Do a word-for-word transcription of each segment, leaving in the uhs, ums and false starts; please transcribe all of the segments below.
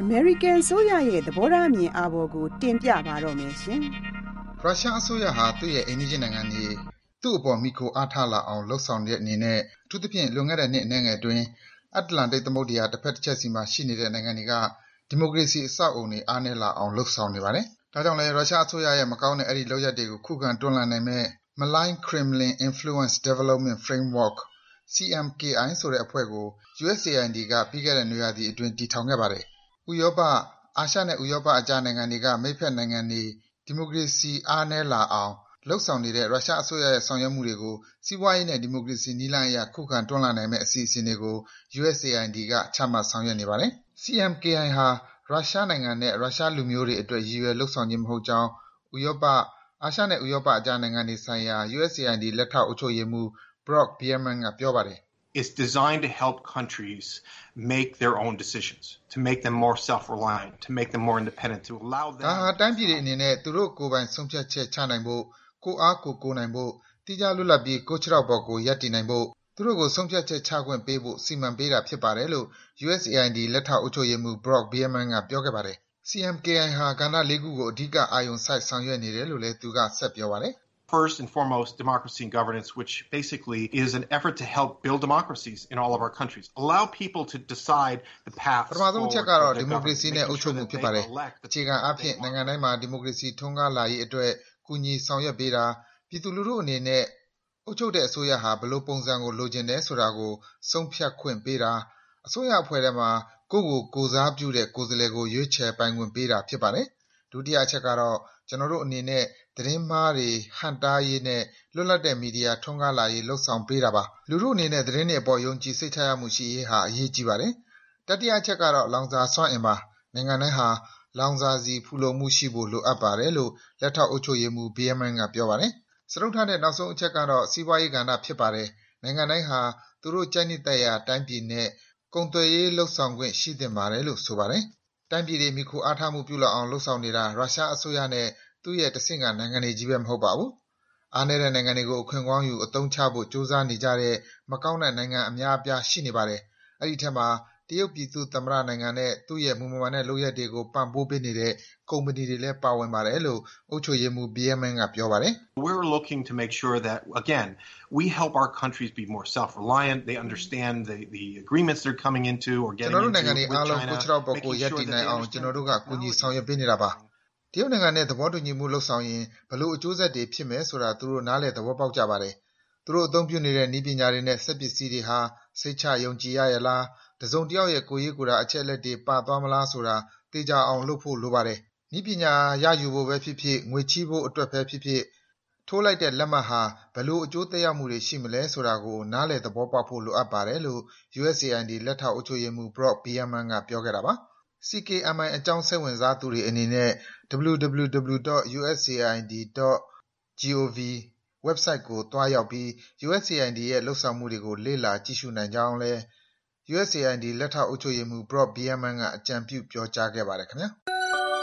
American ဆိုရရဲ့သဘောထားအမြင်အာဘော်ကိုတင်ပြပါတော့မယ်ရှင်။ရုရှားအစိုးရဟာသူ့ရဲ့အိမ်နီးချင်းနိုင်ငံတွေသူ့အပေါ်မိခိုအားထားလာအောင်လှုံ့ဆော်တဲ့အနေနဲ့အထူးသဖြင့်လွန်ခဲ့တဲ့နှစ်အနည်းငယ်အတွင်းအတ္တလန္တိတ်သမုဒ္ဒရာတစ်ဖက်တစ်ချက်စီမှာရှိနေတဲ့နိုင်ငံတွေကဒီမိုကရေစီအဆောက်အအုံတွေအားနည်းလာအောင်လှုံ့ဆော်နေပါတယ်။ဒါကြောင့်လည်းရုရှားအစိုးရရဲ့မကောင်းတဲ့အဲဒီလုပ်ရပ်တွေကိုခုခံတွန်းလှန်နိုင်မဲ့ Malign Kremlin Influence Development Framework စီ အမ် ကေ အိုင် ဆိုတဲ့အဖွဲ့ကို ယူ အက်စ် အေ အိုင် ဒီ ကပြီးခဲ့တဲ့နွေရာသီအတွင်းတည်ထောင်ခဲ့ပါတယ်။ဥရောပ၊အာရှနဲ့ဥရောပအကြားနိုင်ငံတွေကမိတ်ဖက်နိုင်ငံတွေဒီမိုကရေစီအားနည်းလာအောင်လုပ်ဆောင်နေတဲ့ရုရှားအစိုးရရဲ့ဆောင်ရွက်မှုတွေကိုစီးပွားရေးနဲ့ဒီမိုကရေစီနည်းလမ်းအရခုခံတွန်းလှန်နိုင်မယ့်အစီအစဉ်တွေကို ယူ အက်စ် အေ အိုင် ဒီ ကချမှတ်ဆောင်ရွက်နေပါတယ်။ စီ အမ် ကေ အိုင် ဟာရုရှားနိုင်ငံနဲ့ရုရှားလူမျိုးတွေအတွက်ရည်ရွယ်လုပ်ဆောင်ခြင်းမဟုတ်ကြောင်းဥရောပ၊အာရှနဲ့ဥရောပအကြားနိုင်ငံတွေဆိုင်ရာ ယူ အက်စ် အေ အိုင် ဒီ လက်ထောက်အုပ်ချုပ်ရေးမှူး Brock Bierman ကပြောပါတယ်။ It's designed to help countries make their own decisions, to make them more self-reliant, to make them more independent, to allow them ဒါဟာတိုင်းပြည်တွေအနေနဲ့သူတို့ကိုယ်ပိုင်ဆုံးဖြတ်ချက်ချနိုင်ဖို့၊ကိုယ့်အားကိုယ်ကိုးနိုင်ဖို့၊သီးခြားလွတ်လပ်ပြီးကိုယ့်ခြေထောက်ပေါ်ကိုယ်ရပ်တည်နိုင်ဖို့သူတို့ကိုဆုံးဖြတ်ချက်ချခွင့်ပေးဖို့စီမံပေးတာဖြစ်ပါတယ်လို့ ယူ အက်စ် အေ အိုင် ဒီ လက်ထောက်အုပ်ချုပ်ရေးမှူး Brock Bierman ကပြောခဲ့ပါတယ်။ စီ အမ် ကေ အိုင် ဟာကဏ္ဍလေးခုကိုအဓိကအာရုံစိုက်ဆောင်ရွက်နေတယ်လို့လည်းသူကဆက်ပြောပါတယ်။ First and foremost, democracy and governance, which basically is an effort to help build democracies in all of our countries. Allow people to decide the path ပထမဆုံးအချက်ကတော့ဒီမိုကရေစီနဲ့အုပ်ချုပ်မှုဖြစ်ပါတယ်။အခြေခံအားဖြင့်နိုင်ငံတိုင်းမှာဒီမိုကရေစီထွန်းကားလာရေးအတွက်ကူညီဆောင်ရွက်ပေးတာ၊ပြည်သူလူထုအနေနဲ့အုပ်ချုပ်တဲ့အစိုးရဟာဘယ်လိုပုံစံကိုလိုချင်တယ်ဆိုတာကိုဆုံးဖြတ်ခွင့်ပေးတာ၊အစိုးရအဖွဲ့ထဲမှာကိုယ့်ကိုကိုယ်စားပြုတဲ့ကိုယ်စားလှယ်ကိုရွေးချယ်ပိုင်ခွင့်ပေးတာဖြစ်ပါတယ်။ဒုတိယအချက်ကတော့ကျနော်တို့အနေနဲ့သတင်းမှားတွေဟန့်တားရေးနဲ့လွတ်လပ်တဲ့မီဒီယာထွန်းကားလာရေးလုပ်ဆောင်ပေးတာပါ။လူထုအနေနဲ့သတင်းတွေအပေါ်ယုံကြည်စိတ်ချရမှုရှိရေးဟာအရေးကြီးပါတယ်။တတိယအချက်ကတော့လောင်စာစွမ်းအင်ပါ။နိုင်ငံတိုင်းဟာလောင်စာဆီဖူလုံမှုရှိဖို့လိုအပ်ပါတယ်လို့လက်ထောက်အုပ်ချုပ်ရေးမှူး Bierman ကပြောပါတယ်။စတုတ္ထနဲ့နောက်ဆုံးအချက်ကတော့စီးပွားရေးကဏ္ဍဖြစ်ပါတယ်။နိုင်ငံတိုင်းဟာသူတို့ကြိုက်နှစ်သက်ရာတိုင်းပြည်နဲ့ကုန်သွယ်ရေးလုပ်ဆောင်ခွင့်ရှိသင့်ပါတယ်လို့ဆိုပါတယ်။တိုင်းပြည်တွေမှီခိုအားထားမှုပြုလာအောင်လုပ်ဆောင်နေတာရုရှားအစိုးရနဲ့သူ့ရဲ့တဆင့်ခံနိုင်ငံတွေချည်းပဲမဟုတ်ပါဘူး။အားနည်းတဲ့နိုင်ငံတွေကိုအခွင့်ကောင်းယူအသုံးချဖို့ကြိုးစားနေကြတဲ့မကောင်းတဲ့နိုင်ငံအများအပြားရှိနေပါတယ်။အဲဒီအထဲမှာတရုတ်ပြည်သူ့သမ္မတနိုင်ငံနဲ့သူ့ရဲ့မူမမှန်တဲ့လုပ်ရပ်တွေကိုပံ့ပိုးပေးနေတဲ့ကုမ္ပဏီတွေလည်းပါဝင်ပါတယ်လို့အုပ်ချုပ်ရေးမှူး Bierman ကပြောပါတယ်။ We're looking to make sure that again we help our countries be more self-reliant, they understand the the agreements they're coming into or ကျ getting နော်တို့ into နိုင်ငံတွေ with အားလုံး China, ကိုယ့်ခြေထောက်ပေါ်ကိုယ် making ရပ် sure တည် that နိုင် they အောင်ကျနော် understand တို့ the ကကူညီ technology ဆောင်ရွက်ပေးနေတာပါ။တရုတ်နိုင်ငံနဲ့သဘောတူညီမှုလုပ်ဆောင်ရင်ဘယ်လိုအကျိုးဆက်တွေဖြစ်မယ်ဆိုတာသူတို့နားလည်သဘောပေါက်ကြပါတယ်။သူတို့အသုံးပြုနေတဲ့နည်းပညာတွေနဲ့စက်ပစ္စည်းတွေဟာစိတ်ချယုံကြည်ရရဲ့လား၊တစ်စုံတစ်ယောက်ရဲ့ကိုယ်ရေးကိုယ်တာအချက်အလက်တွေပါသွားမလားဆိုတာသေချာအောင်လုပ်ဖို့လိုပါတယ်။နည်းပညာရယူဖို့ပဲဖြစ်ဖြစ်၊ငွေချေးဖို့အတွက်ပဲဖြစ်ဖြစ်ထိုးလိုက်တဲ့လက်မှတ်ဟာဘယ်လိုအကျိုးသက်ရောက်မှုတွေရှိမလဲဆိုတာကိုနားလည်သဘောပေါက်ဖို့လိုအပ်ပါတယ်လို့ ယူ အက်စ် အေ အိုင် ဒီ လက်ထောက်အုပ်ချုပ်ရေးမှူး Brock Bierman ကပြောခဲ့တာပါ။ စီ ကေ အမ် အိုင် အကြောင်းစိတ်ဝင်စားသူတွေအနေနဲ့ ဒဗ္ဗလျူ ဒဗ္ဗလျူ ဒဗ္ဗလျူ ဒေါ့ ယူ အက်စ် အေ အိုင် ဒီ ဒေါ့ ဂျီ အို ဗီ Website ကိုသွားရောက်ပြီး ယူ အက်စ် အေ အိုင် ဒီ ရဲ့လုပ်ဆောင်မှုတွေကိုလေ့လာကြည့်ရှုနိုင်ကြောင်းလည်း ယူ အက်စ် အေ အိုင် ဒီ လက်ထောက်အုပ်ချုပ်ရေးမှူး Brock Bierman ကအကြံပြုပြောကြားခဲ့ပါတယ်ခင်ဗျာ။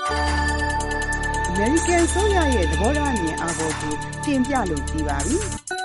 American ဆိုရရဲ့သဘောထားအမြင်အာဘော်ကိုတင်ပြလို့ပြီးပါပြီ။